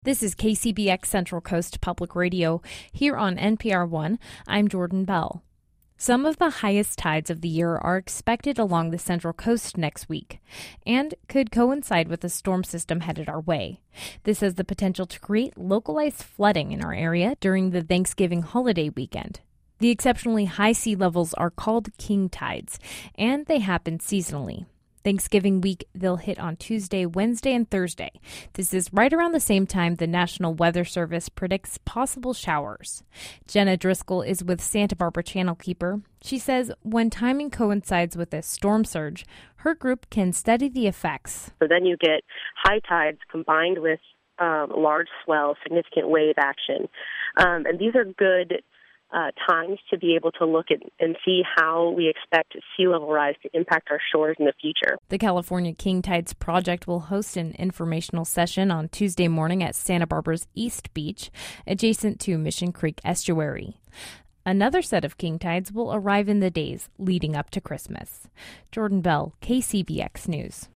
This is KCBX Central Coast Public Radio. Here on NPR One, I'm Jordan Bell. Some of the highest tides of the year are expected along the Central Coast next week and could coincide with a storm system headed our way. This has the potential to create localized flooding in our area during the Thanksgiving holiday weekend. The exceptionally high sea levels are called king tides, and they happen seasonally. Thanksgiving week, they'll hit on Tuesday, Wednesday, and Thursday. This is right around the same time the National Weather Service predicts possible showers. Jenna Driscoll is with Santa Barbara Channel Keeper. She says when timing coincides with a storm surge, her group can study the effects. So then you get high tides combined with large swell, significant wave action. And these are good times to be able to look at and see how we expect sea level rise to impact our shores in the future. The California King Tides Project will host an informational session on Tuesday morning at Santa Barbara's East Beach, adjacent to Mission Creek Estuary. Another set of king tides will arrive in the days leading up to Christmas. Jordan Bell, KCBX News.